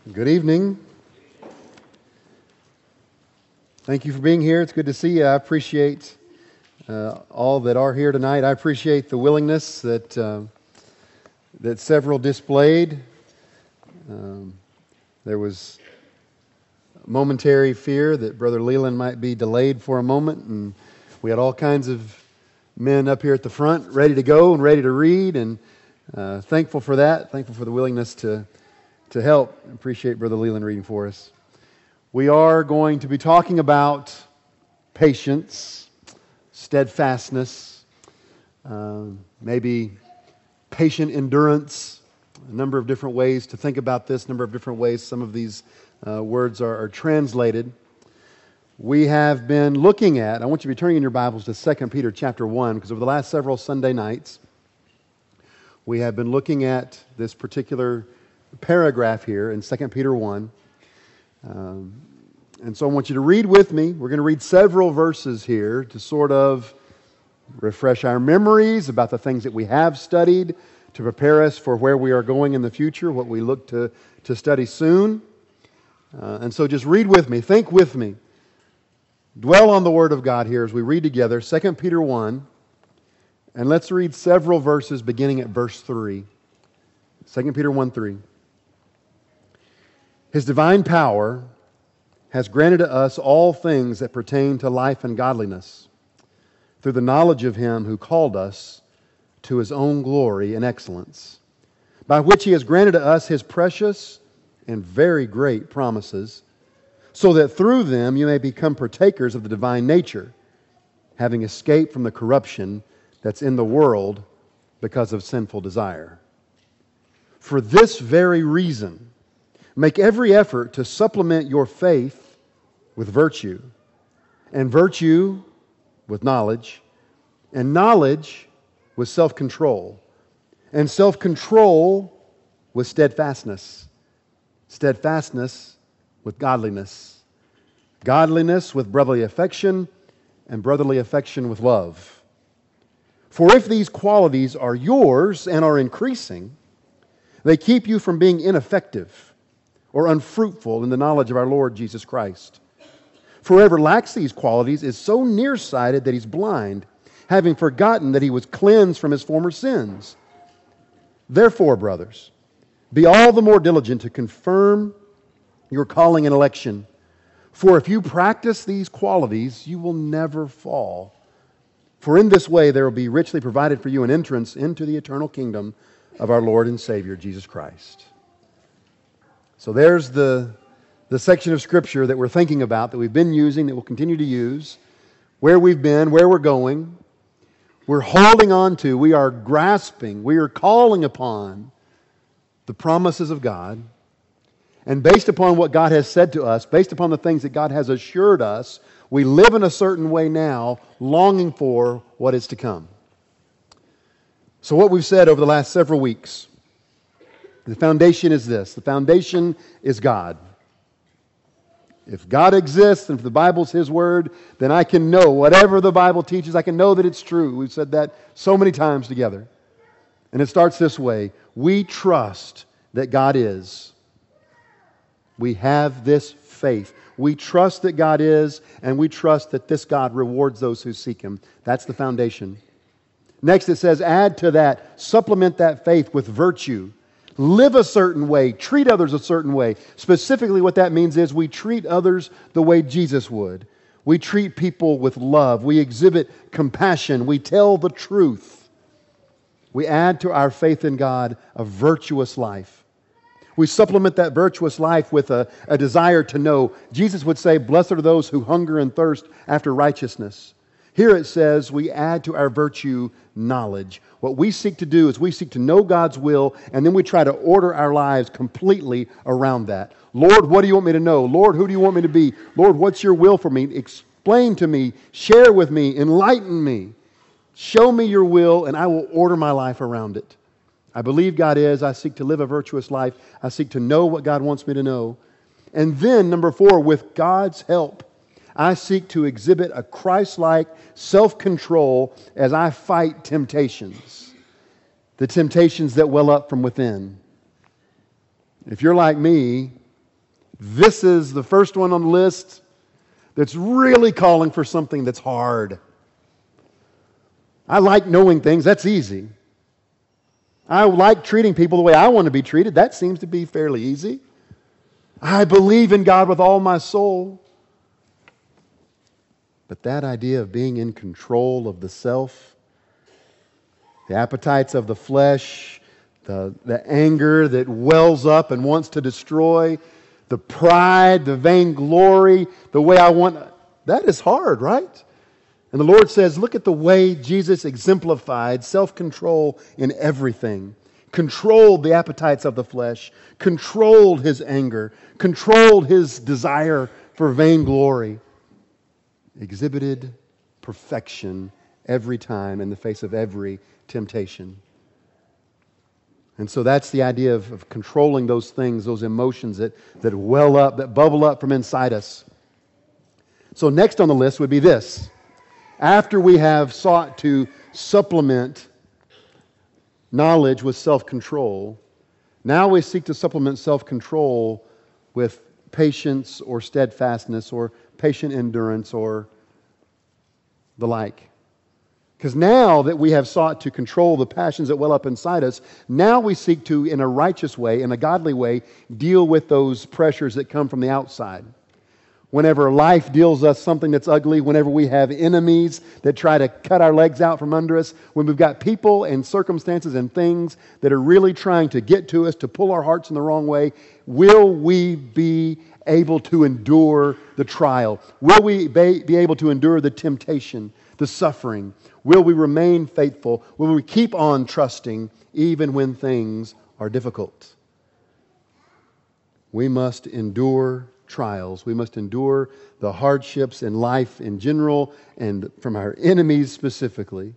Good evening. Thank you for being here. It's good to see you. I appreciate all that are here tonight. I appreciate the willingness that several displayed. There was momentary fear that Brother Leland might be delayed for a moment, and we had all kinds of men up here at the front ready to go and ready to read, and thankful for that. Thankful for the willingness to help. I appreciate Brother Leland reading for us. We are going to be talking about patience, steadfastness, maybe patient endurance, a number of different ways to think about this, a number of different ways some of these words are translated. We have been looking at, I want you to be turning in your Bibles to 2 Peter chapter 1, because over the last several Sunday nights, we have been looking at this particular paragraph here in 2 Peter 1. And so I want you to read with me. We're going to read several verses here to sort of refresh our memories about the things that we have studied, to prepare us for where we are going in the future, what we look to study soon. And so just read with me, think with me. Dwell on the Word of God here as we read together 2 Peter 1. And let's read several verses beginning at verse 3. 2 Peter 1:3. His divine power has granted to us all things that pertain to life and godliness through the knowledge of Him who called us to His own glory and excellence, by which He has granted to us His precious and very great promises, so that through them you may become partakers of the divine nature, having escaped from the corruption that's in the world because of sinful desire. For this very reason, make every effort to supplement your faith with virtue, and virtue with knowledge, and knowledge with self-control, and self-control with steadfastness, steadfastness with godliness, godliness with brotherly affection, and brotherly affection with love. For if these qualities are yours and are increasing, they keep you from being ineffective or unfruitful in the knowledge of our Lord Jesus Christ. For whoever lacks these qualities is so nearsighted that he's blind, having forgotten that he was cleansed from his former sins. Therefore, brothers, be all the more diligent to confirm your calling and election. For if you practice these qualities, you will never fall. For in this way there will be richly provided for you an entrance into the eternal kingdom of our Lord and Savior, Jesus Christ. So there's the section of Scripture that we're thinking about, that we've been using, that we'll continue to use, where we've been, where we're going. We're holding on to, we are grasping, we are calling upon the promises of God. And based upon what God has said to us, based upon the things that God has assured us, we live in a certain way now, longing for what is to come. So what we've said over the last several weeks, the foundation is this. The foundation is God. If God exists and if the Bible's His Word, then I can know whatever the Bible teaches, I can know that it's true. We've said that so many times together. And it starts this way. We trust that God is. We have this faith. We trust that God is, and we trust that this God rewards those who seek Him. That's the foundation. Next it says, add to that, supplement that faith with virtue. Live a certain way, treat others a certain way. Specifically what that means is we treat others the way Jesus would. We treat people with love. We exhibit compassion. We tell the truth. We add to our faith in God a virtuous life. We supplement that virtuous life with a desire to know. Jesus would say, blessed are those who hunger and thirst after righteousness. Here it says we add to our virtue knowledge. What we seek to do is we seek to know God's will, and then we try to order our lives completely around that. Lord, what do you want me to know? Lord, who do you want me to be? Lord, what's your will for me? Explain to me, share with me, enlighten me. Show me your will, and I will order my life around it. I believe God is. I seek to live a virtuous life. I seek to know what God wants me to know. And then, number 4, with God's help, I seek to exhibit a Christ-like self-control as I fight temptations, the temptations that well up from within. If you're like me, This is the first one on the list that's really calling for something that's hard. I like knowing things. That's easy. I like treating people the way I want to be treated. That seems to be fairly easy. I believe in God with all my soul. But that idea of being in control of the self, the appetites of the flesh, the anger that wells up and wants to destroy, the pride, the vainglory, the way I want, that is hard, right? And the Lord says, look at the way Jesus exemplified self-control in everything. Controlled the appetites of the flesh, controlled his anger, controlled his desire for vainglory, exhibited perfection every time in the face of every temptation. And so that's the idea of controlling those things, those emotions that well up, that bubble up from inside us. So next on the list would be this. After we have sought to supplement knowledge with self-control, now we seek to supplement self-control with patience or steadfastness or patient endurance or the like. Because now that we have sought to control the passions that well up inside us, now we seek to, in a righteous way, in a godly way, deal with those pressures that come from the outside. Whenever life deals us something that's ugly, whenever we have enemies that try to cut our legs out from under us, when we've got people and circumstances and things that are really trying to get to us, to pull our hearts in the wrong way, will we be able to endure the trial? Will we be able to endure the temptation, the suffering? Will we remain faithful? Will we keep on trusting even when things are difficult? We must endure trials. We must endure the hardships in life in general and from our enemies specifically.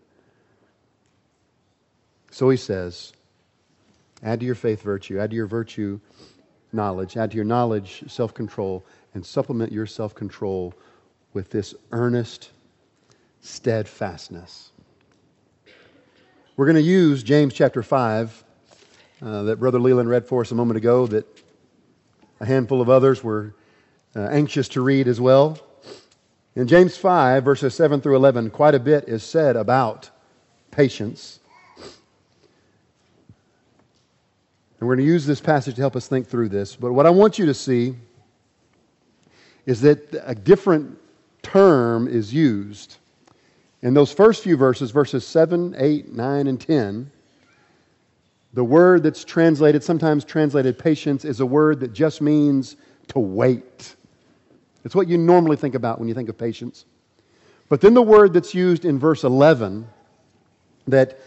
So he says, add to your faith virtue, add to your virtue knowledge, add to your knowledge self-control, and supplement your self-control with this earnest steadfastness. We're going to use James chapter 5 that Brother Leland read for us a moment ago, that a handful of others were anxious to read as well. In James 5, verses 7 through 11, quite a bit is said about patience. And we're going to use this passage to help us think through this. But what I want you to see is that a different term is used. In those first few verses, verses 7, 8, 9, and 10, the word that's translated, sometimes translated patience, is a word that just means to wait. It's what you normally think about when you think of patience. But then the word that's used in verse 11 that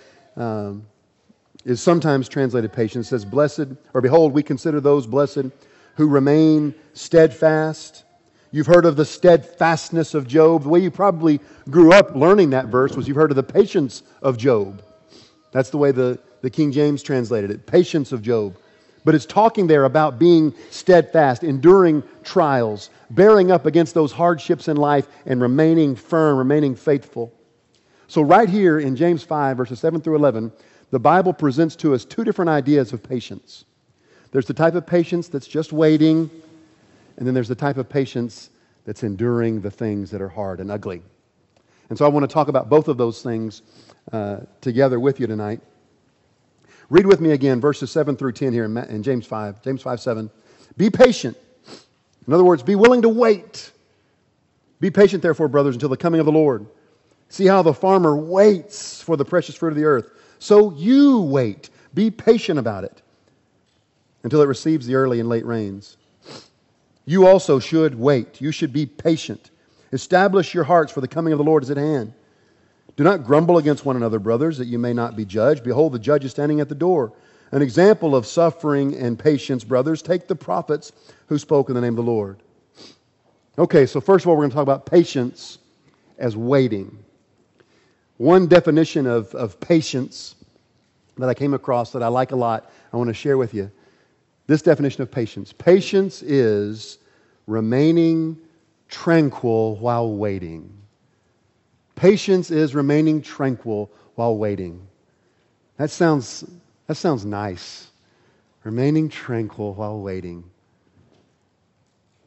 is sometimes translated patience says, blessed, or behold, we consider those blessed who remain steadfast. You've heard of the steadfastness of Job. The way you probably grew up learning that verse was you've heard of the patience of Job. That's the way the King James translated it, patience of Job. But it's talking there about being steadfast, enduring trials, bearing up against those hardships in life and remaining firm, remaining faithful. So right here in James 5, verses 7 through 11, the Bible presents to us two different ideas of patience. There's the type of patience that's just waiting, and then there's the type of patience that's enduring the things that are hard and ugly. And so I want to talk about both of those things together with you tonight. Read with me again verses 7 through 10 here in James 5. James 5, 7. Be patient. In other words, be willing to wait. Be patient, therefore, brothers, until the coming of the Lord. See how the farmer waits for the precious fruit of the earth. So you wait. Be patient about it until it receives the early and late rains. You also should wait. You should be patient. Establish your hearts, for the coming of the Lord is at hand. Do not grumble against one another, brothers, that you may not be judged. Behold, the judge is standing at the door. An example of suffering and patience, brothers, take the prophets who spoke in the name of the Lord. Okay, so first of all, we're going to talk about patience as waiting. One definition of patience that I came across that I like a lot, I want to share with you. This definition of patience. Patience is remaining tranquil while waiting. Patience is remaining tranquil while waiting. That sounds nice. Remaining tranquil while waiting.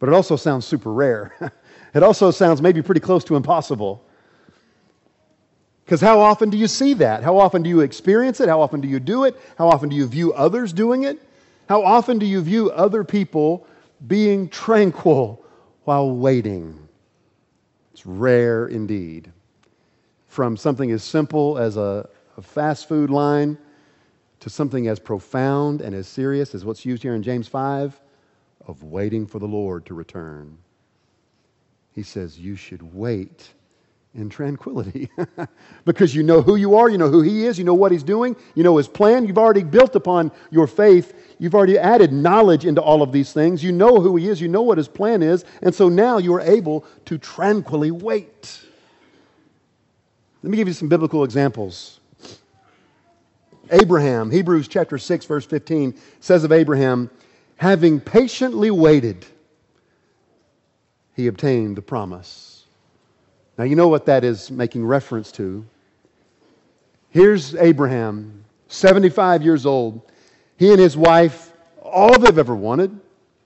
But it also sounds super rare. It also sounds maybe pretty close to impossible. Because how often do you see that? How often do you experience it? How often do you do it? How often do you view others doing it? How often do you view other people being tranquil while waiting? It's rare indeed. From something as simple as a fast food line to something as profound and as serious as what's used here in James 5, of waiting for the Lord to return. He says you should wait in tranquility because you know who you are, you know who He is, you know what He's doing, you know His plan. You've already built upon your faith. You've already added knowledge into all of these things. You know who He is, you know what His plan is, and so now you are able to tranquilly wait. Let me give you some biblical examples. Abraham, Hebrews chapter 6, verse 15, says of Abraham, having patiently waited, he obtained the promise. Now you know what that is making reference to. Here's Abraham, 75 years old. He and his wife, all they've ever wanted,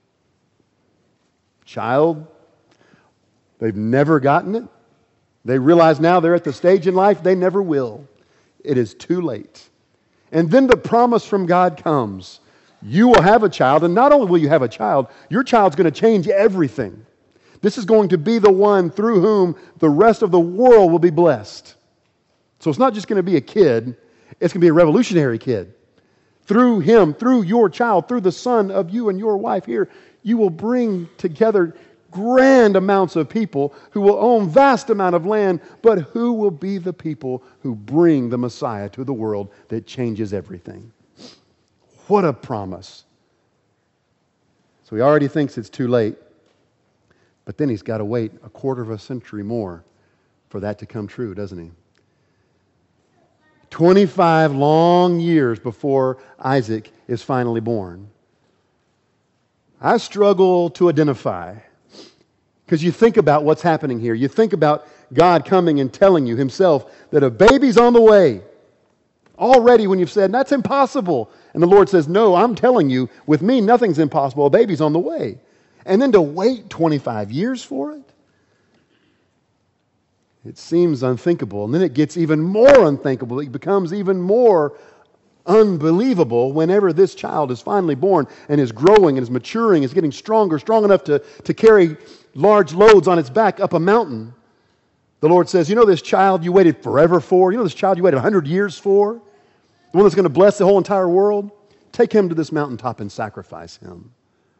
child. They've never gotten it. They realize now they're at the stage in life they never will. It is too late. And then the promise from God comes. You will have a child, and not only will you have a child, your child's going to change everything. This is going to be the one through whom the rest of the world will be blessed. So it's not just going to be a kid, it's going to be a revolutionary kid. Through him, through your child, through the son of you and your wife here, you will bring together grand amounts of people who will own vast amount of land, but who will be the people who bring the Messiah to the world that changes everything. What a promise. So he already thinks it's too late, but then he's got to wait a quarter of a century more for that to come true, doesn't he? 25 long years before Isaac is finally born. I struggle to identify. Because you think about what's happening here. You think about God coming and telling you Himself that a baby's on the way. Already when you've said, that's impossible. And the Lord says, no, I'm telling you, with me nothing's impossible. A baby's on the way. And then to wait 25 years for it? It seems unthinkable. And then it gets even more unthinkable. It becomes even more unbelievable whenever this child is finally born and is growing and is maturing, is getting stronger, strong enough to carry large loads on its back up a mountain. The Lord says, you know this child you waited forever for? You know this child you waited 100 years for? The one that's going to bless the whole entire world? Take him to this mountaintop and sacrifice him.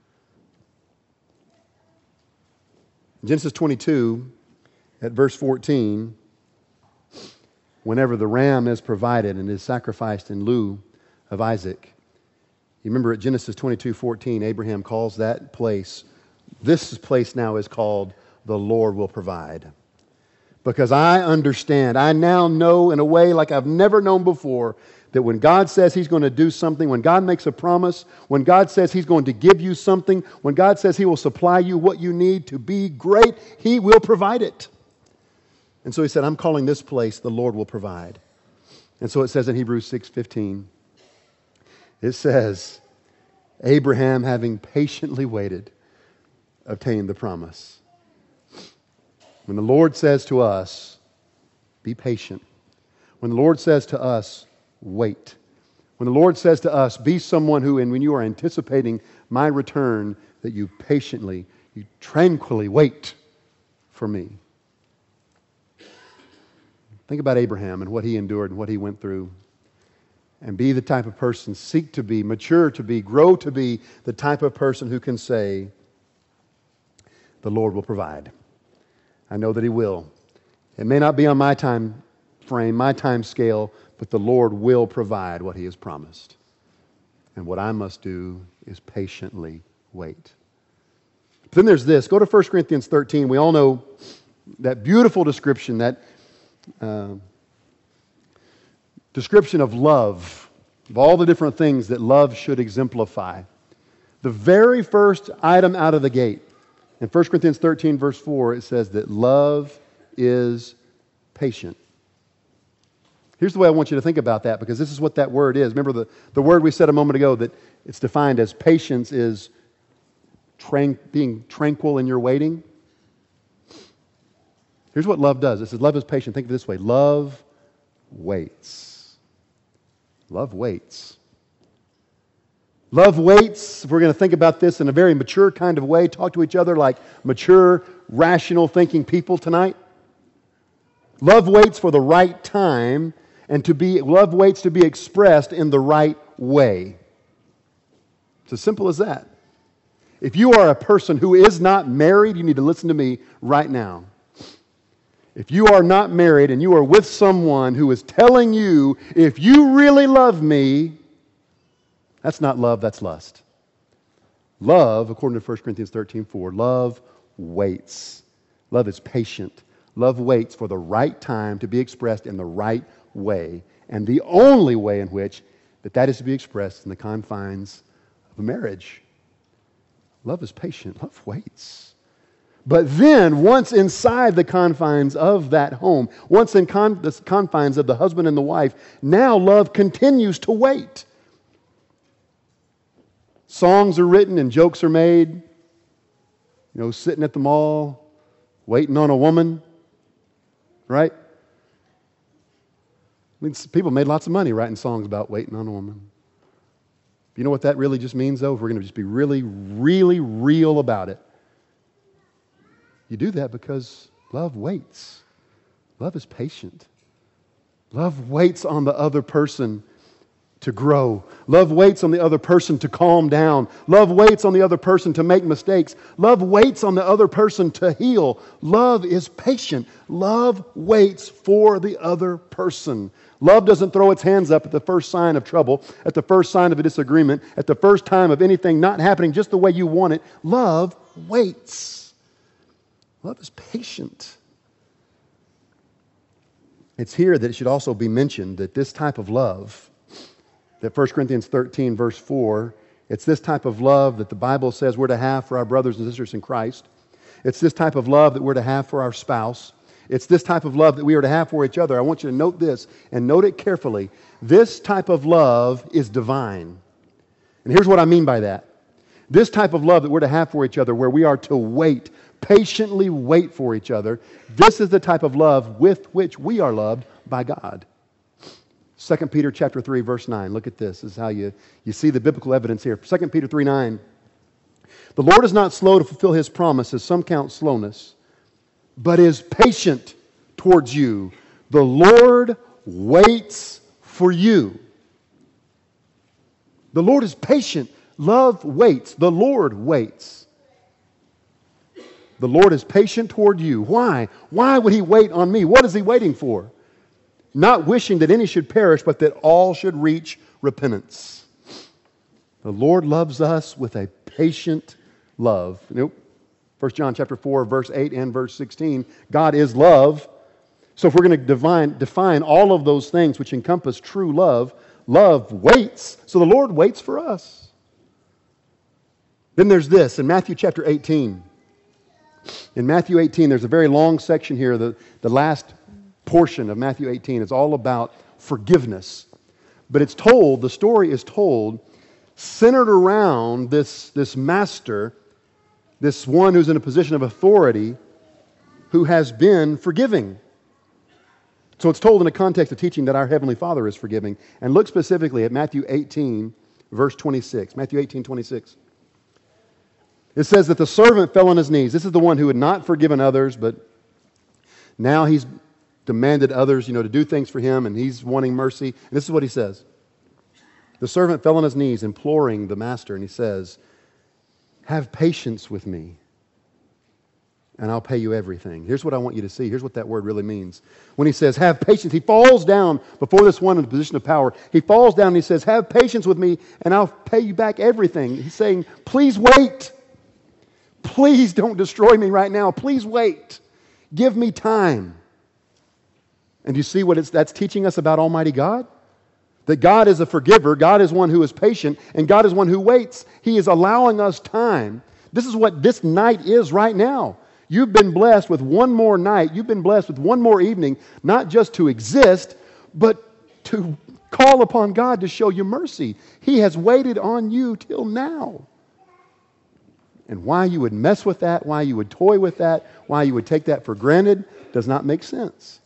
In Genesis 22, at verse 14, whenever the ram is provided and is sacrificed in lieu of Isaac, you remember at Genesis 22:14, Abraham calls that place, this place now is called the Lord will provide. Because I understand, I now know in a way like I've never known before, that when God says He's going to do something, when God makes a promise, when God says He's going to give you something, when God says He will supply you what you need to be great, He will provide it. And so He said, I'm calling this place the Lord will provide. And so it says in Hebrews 6:15, it says, Abraham, having patiently waited, obtained the promise. When the Lord says to us, be patient. When the Lord says to us, wait. When the Lord says to us, be someone who, and when you are anticipating my return, that you patiently, you tranquilly wait for me. Think about Abraham and what he endured and what he went through. And be the type of person, seek to be, mature to be, grow to be the type of person who can say, the Lord will provide. I know that He will. It may not be on my time frame, my time scale, but the Lord will provide what He has promised. And what I must do is patiently wait. But then there's this. Go to 1 Corinthians 13. We all know that beautiful description, that description of love, of all the different things that love should exemplify. The very first item out of the gate, in 1 Corinthians 13, verse 4, it says that love is patient. Here's the way I want you to think about that, because this is what that word is. Remember the word we said a moment ago that it's defined as patience is being tranquil in your waiting? Here's what love does. It says love is patient. Think of it this way. Love waits. Love waits. Love waits, if we're going to think about this in a very mature kind of way, talk to each other like mature, rational thinking people tonight. Love waits for the right time, and love waits to be expressed in the right way. It's as simple as that. If you are a person who is not married, you need to listen to me right now. If you are not married and you are with someone who is telling you, if you really love me, that's not love, that's lust. Love, according to 1 Corinthians 13:4, love waits. Love is patient. Love waits for the right time to be expressed in the right way. And the only way in which that is to be expressed in the confines of a marriage. Love is patient. Love waits. But then, once inside the confines of that home, once in the confines of the husband and the wife, now love continues to wait. Songs are written and jokes are made. Sitting at the mall, waiting on a woman, right? People made lots of money writing songs about waiting on a woman. You know what that really just means, though? If we're going to just be really, really real about it. You do that because love waits. Love is patient. Love waits on the other person to grow. Love waits on the other person to calm down. Love waits on the other person to make mistakes. Love waits on the other person to heal. Love is patient. Love waits for the other person. Love doesn't throw its hands up at the first sign of trouble, at the first sign of a disagreement, at the first time of anything not happening just the way you want it. Love waits. Love is patient. It's here that it should also be mentioned that this type of love, that 1 Corinthians 13, verse 4, it's this type of love that the Bible says we're to have for our brothers and sisters in Christ. It's this type of love that we're to have for our spouse. It's this type of love that we are to have for each other. I want you to note this, and note it carefully. This type of love is divine. And here's what I mean by that. This type of love that we're to have for each other, where we are to wait, patiently wait for each other, this is the type of love with which we are loved by God. 2 Peter chapter 3, verse 9. Look at this. This is how you see the biblical evidence here. 2 Peter 3, 9. The Lord is not slow to fulfill His promise, as some count slowness, but is patient towards you. The Lord waits for you. The Lord is patient. Love waits. The Lord waits. The Lord is patient toward you. Why? Why would He wait on me? What is He waiting for? Not wishing that any should perish, but that all should reach repentance. The Lord loves us with a patient love. 1 John chapter 4, verse 8 and verse 16, God is love. So if we're going to define all of those things which encompass true love, love waits. So the Lord waits for us. Then there's this in Matthew chapter 18. In Matthew 18, there's a very long section here. The last portion of Matthew 18 is all about forgiveness. But the story is told, centered around this master, this one who's in a position of authority, who has been forgiving. So it's told in the context of teaching that our Heavenly Father is forgiving. And look specifically at Matthew 18, verse 26. Matthew 18, 26. It says that the servant fell on his knees. This is the one who had not forgiven others, but now he's demanded others, to do things for him, and he's wanting mercy. And this is what he says. The servant fell on his knees, imploring the master, and he says, "Have patience with me, and I'll pay you everything." Here's what I want you to see. Here's what that word really means. When he says, "Have patience," he falls down before this one in the position of power. He falls down and he says, "Have patience with me, and I'll pay you back everything." He's saying, please wait. Please don't destroy me right now. Please wait. Give me time. And you see what that's teaching us about Almighty God? That God is a forgiver, God is one who is patient, and God is one who waits. He is allowing us time. This is what this night is right now. You've been blessed with one more night. You've been blessed with one more evening, not just to exist, but to call upon God to show you mercy. He has waited on you till now. And why you would mess with that, why you would toy with that, why you would take that for granted does not make sense.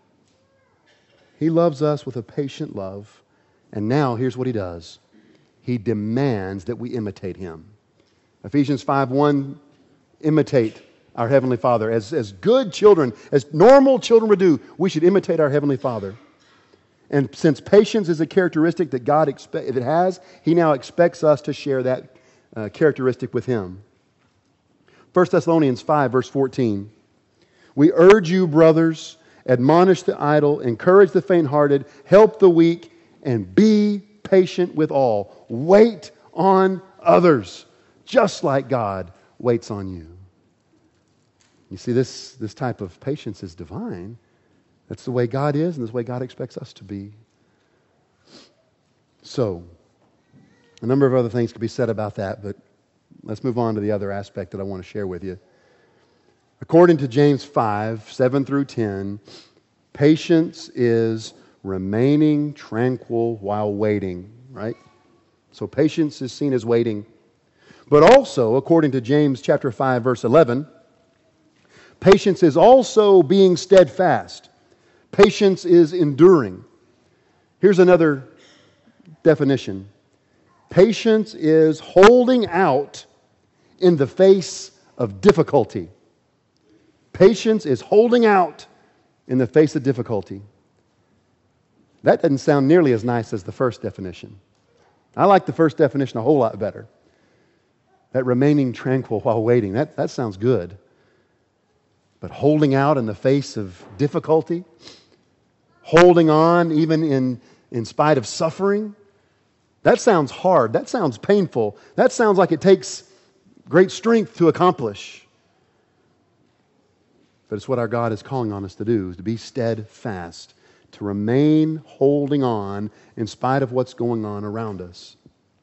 He loves us with a patient love. And now here's what he does. He demands that we imitate him. Ephesians 5:1, imitate our Heavenly Father. As good children, as normal children would do, we should imitate our Heavenly Father. And since patience is a characteristic that God has, he now expects us to share that characteristic with him. 1 Thessalonians 5, verse 14. We urge you, brothers, admonish the idle, encourage the faint-hearted, help the weak, and be patient with all. Wait on others, just like God waits on you. You see, this type of patience is divine. That's the way God is, and that's the way God expects us to be. So, a number of other things could be said about that, but let's move on to the other aspect that I want to share with you. According to James 5, 7 through 10, patience is remaining tranquil while waiting, right? So patience is seen as waiting. But also, according to James chapter 5, verse 11, patience is also being steadfast. Patience is enduring. Here's another definition. Patience is holding out in the face of difficulty. Patience is holding out in the face of difficulty. That doesn't sound nearly as nice as the first definition. I like the first definition a whole lot better. That remaining tranquil while waiting, that sounds good. But holding out in the face of difficulty, holding on even in spite of suffering, that sounds hard. That sounds painful. That sounds like it takes great strength to accomplish. But it's what our God is calling on us to do, is to be steadfast, to remain holding on in spite of what's going on around us.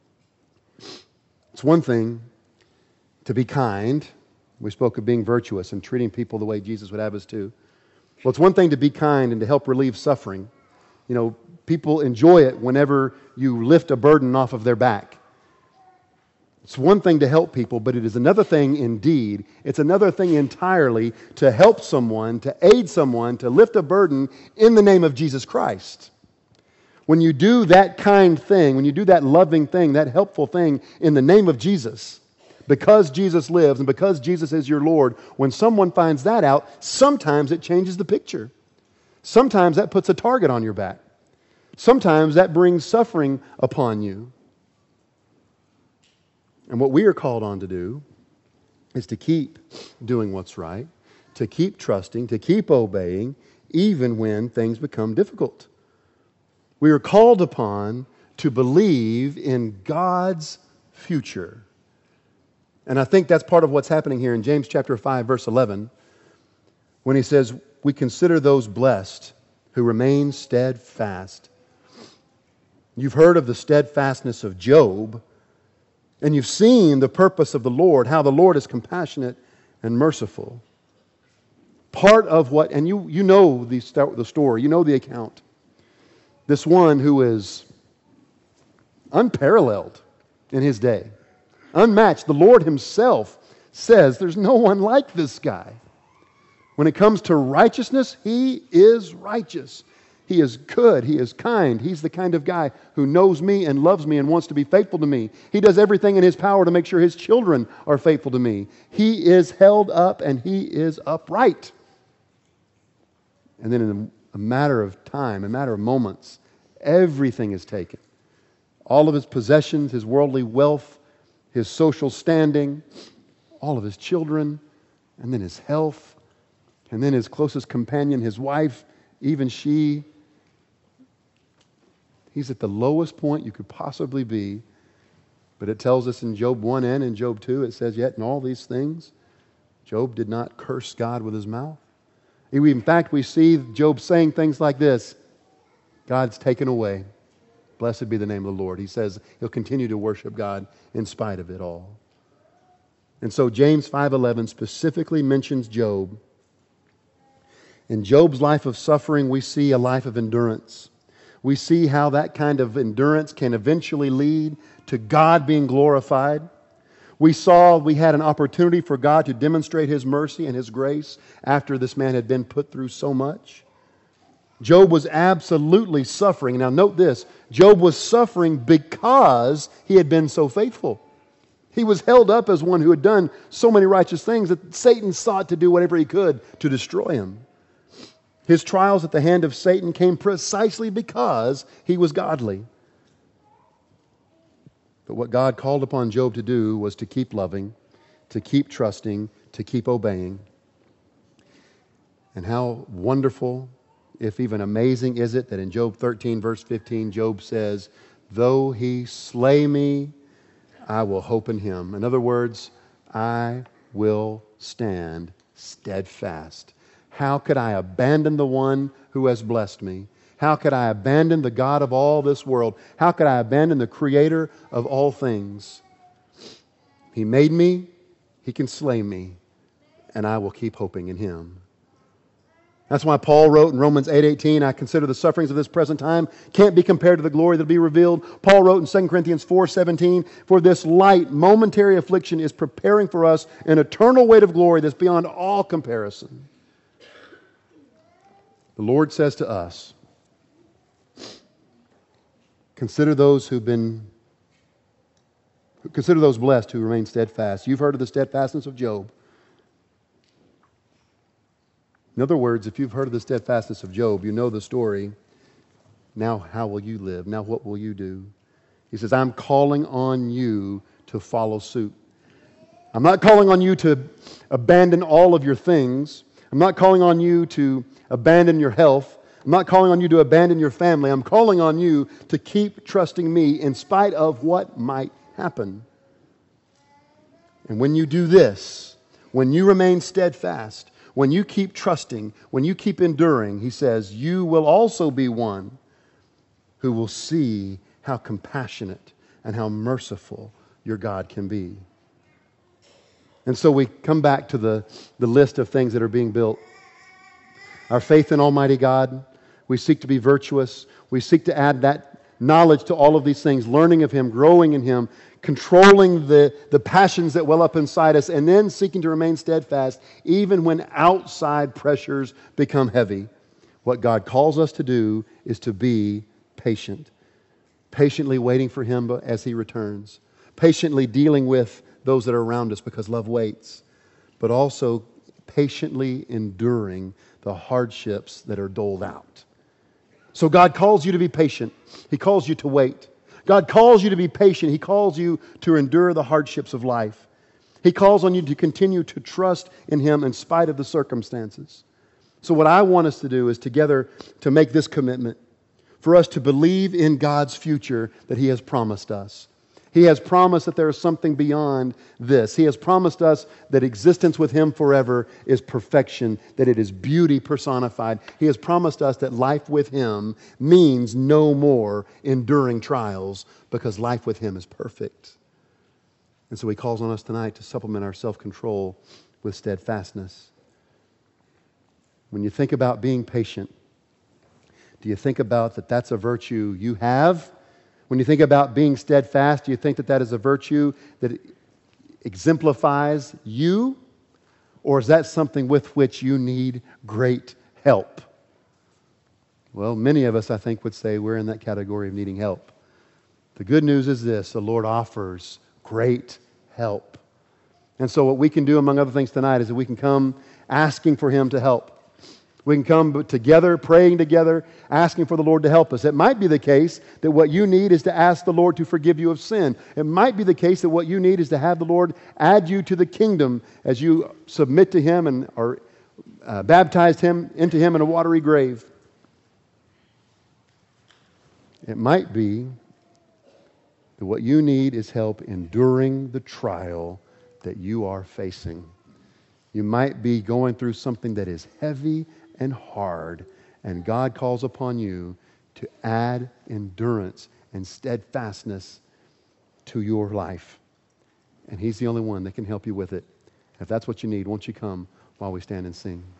It's one thing to be kind. We spoke of being virtuous and treating people the way Jesus would have us to. Well, it's one thing to be kind and to help relieve suffering. You know, people enjoy it whenever you lift a burden off of their back. It's one thing to help people, but it is another thing indeed. It's another thing entirely to help someone, to aid someone, to lift a burden in the name of Jesus Christ. When you do that kind thing, when you do that loving thing, that helpful thing in the name of Jesus, because Jesus lives and because Jesus is your Lord, when someone finds that out, sometimes it changes the picture. Sometimes that puts a target on your back. Sometimes that brings suffering upon you. And what we are called on to do is to keep doing what's right, to keep trusting, to keep obeying, even when things become difficult. We are called upon to believe in God's future. And I think that's part of what's happening here in James chapter 5, verse 11, when he says, we consider those blessed who remain steadfast. You've heard of the steadfastness of Job, and you've seen the purpose of the Lord, how the Lord is compassionate and merciful. Part of what, and you know the story, you know the account. This one who is unparalleled in his day, unmatched. The Lord himself says there's no one like this guy. When it comes to righteousness, he is righteous. He is good. He is kind. He's the kind of guy who knows me and loves me and wants to be faithful to me. He does everything in his power to make sure his children are faithful to me. He is held up and he is upright. And then in a matter of time, a matter of moments, everything is taken. All of his possessions, his worldly wealth, his social standing, all of his children, and then his health, and then his closest companion, his wife, even she. He's at the lowest point you could possibly be. But it tells us in Job 1 and in Job 2, it says, yet in all these things, Job did not curse God with his mouth. In fact, we see Job saying things like this, God's taken away. Blessed be the name of the Lord. He says he'll continue to worship God in spite of it all. And so James 5:11 specifically mentions Job. In Job's life of suffering, we see a life of endurance. We see how that kind of endurance can eventually lead to God being glorified. We saw we had an opportunity for God to demonstrate His mercy and His grace after this man had been put through so much. Job was absolutely suffering. Now note this, Job was suffering because he had been so faithful. He was held up as one who had done so many righteous things that Satan sought to do whatever he could to destroy him. His trials at the hand of Satan came precisely because he was godly. But what God called upon Job to do was to keep loving, to keep trusting, to keep obeying. And how wonderful, if even amazing, is it that in Job 13, verse 15, Job says, "Though he slay me, I will hope in him." In other words, I will stand steadfast. How could I abandon the one who has blessed me? How could I abandon the God of all this world? How could I abandon the Creator of all things? He made me, He can slay me, and I will keep hoping in Him. That's why Paul wrote in Romans 8:18, "I consider the sufferings of this present time can't be compared to the glory that will be revealed." Paul wrote in 2 Corinthians 4:17, "For this light, momentary affliction is preparing for us an eternal weight of glory that's beyond all comparison." The Lord says to us, consider those blessed who remain steadfast. You've heard of the steadfastness of Job. In other words, if you've heard of the steadfastness of Job, you know the story. Now how will you live? Now what will you do? He says, I'm calling on you to follow suit. I'm not calling on you to abandon all of your things. I'm not calling on you to abandon your health. I'm not calling on you to abandon your family. I'm calling on you to keep trusting me in spite of what might happen. And when you do this, when you remain steadfast, when you keep trusting, when you keep enduring, he says, you will also be one who will see how compassionate and how merciful your God can be. And so we come back to the list of things that are being built. Our faith in Almighty God. We seek to be virtuous. We seek to add that knowledge to all of these things, learning of Him, growing in Him, controlling the passions that well up inside us, and then seeking to remain steadfast even when outside pressures become heavy. What God calls us to do is to be patient. Patiently waiting for Him as He returns. Patiently dealing with those that are around us because love waits. But also patiently enduring the hardships that are doled out. So God calls you to be patient. He calls you to wait. God calls you to be patient. He calls you to endure the hardships of life. He calls on you to continue to trust in Him in spite of the circumstances. So what I want us to do is together to make this commitment for us to believe in God's future that He has promised us. He has promised that there is something beyond this. He has promised us that existence with Him forever is perfection, that it is beauty personified. He has promised us that life with Him means no more enduring trials because life with Him is perfect. And so He calls on us tonight to supplement our self-control with steadfastness. When you think about being patient, do you think about that that's a virtue you have? When you think about being steadfast, do you think that that is a virtue that exemplifies you? Or is that something with which you need great help? Well, many of us, I think, would say we're in that category of needing help. The good news is this: the Lord offers great help. And so what we can do, among other things tonight, is that we can come asking for Him to help. We can come together, praying together, asking for the Lord to help us. It might be the case that what you need is to ask the Lord to forgive you of sin. It might be the case that what you need is to have the Lord add you to the kingdom as you submit to Him and are baptized into Him in a watery grave. It might be that what you need is help enduring the trial that you are facing. You might be going through something that is heavy and hard, and God calls upon you to add endurance and steadfastness to your life. And He's the only one that can help you with it. If that's what you need, won't you come while we stand and sing?